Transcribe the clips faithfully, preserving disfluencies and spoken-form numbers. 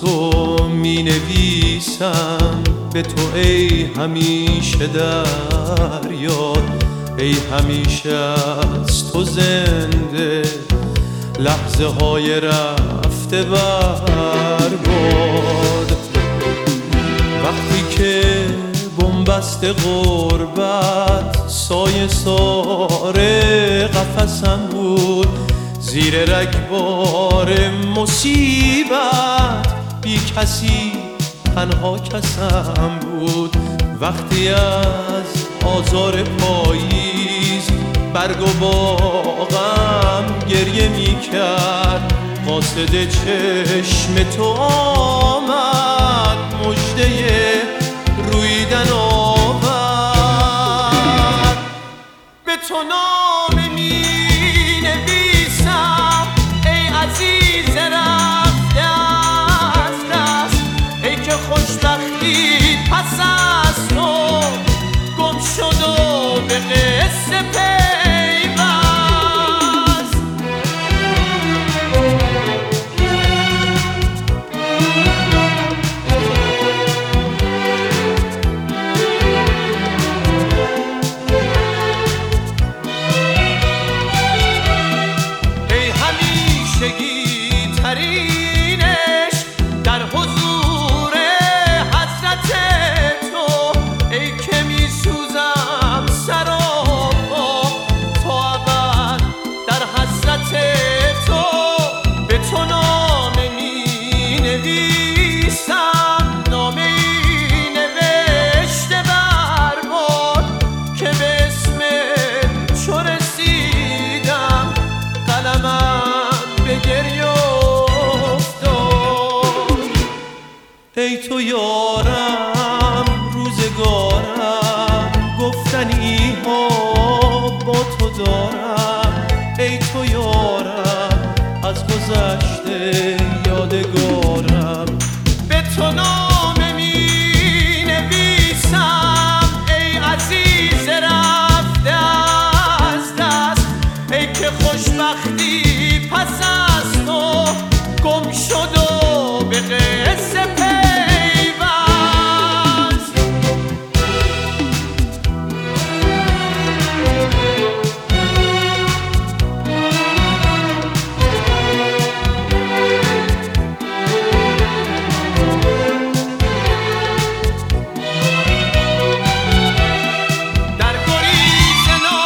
تو می نویسم به تو ای همیشه در یاد، ای همیشه از تو زنده لحظه های رفته برباد. وقتی که بنبست غربت سایه سار قفسم بود، زیر رگبار مصیبت بی کسی تنها کسم بود. وقتی از آزار پاییز برگ و باغم گریه می کرد، قاصد چشم تو آمد مژده رویدن آورد. به تو نامه می نویسم ای عزیز رفته از دست، ای که خوشبختی پس از تو گم شد و به قصه پیوست. ای همیشگی ترینش در حضور حضرت تو، ای که می سوزم سراپا تا ابد در حسرت تو. به تو نامه می نویسم، نامه ای نوشته برباد که به اسم چو رسیدم قلمم به گریه افتاد. ای تو یارم روزگارم، گفتنی ها با تو دارم. ای تو یارم از گذشته یادگارم. به تو نامه می نویسم ای عزیز رفته از دست، ای که خوشبختی پس از تو گم شد و به قصه پیوست. در گریز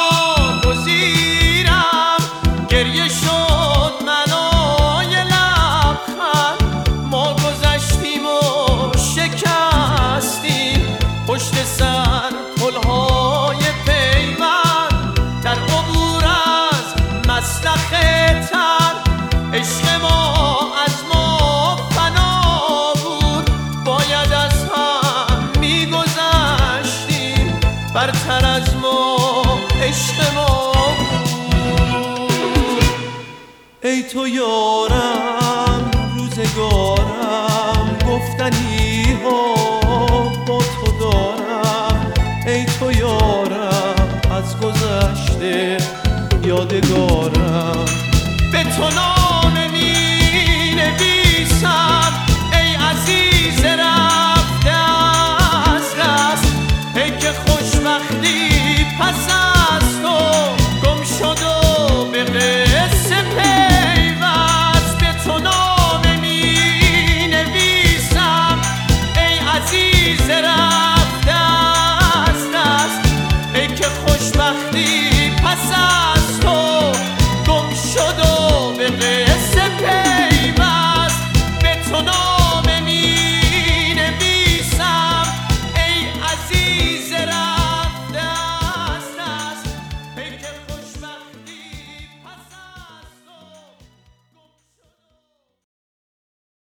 ناگزیرم گریه شد منای لبخند، ما گذشتیم و شکستیم پشت سر پلهای پیوند. در عبور از مسلخ تر عشق ما از ما فنا بود، باید از هم میگذشتیم برتر از ما عشق ما بود. ای تو یارم روزگارم، گفتنی ها با تو دارم. ای تو یارم از گذشته یادگارم. به تو نامه می نویسم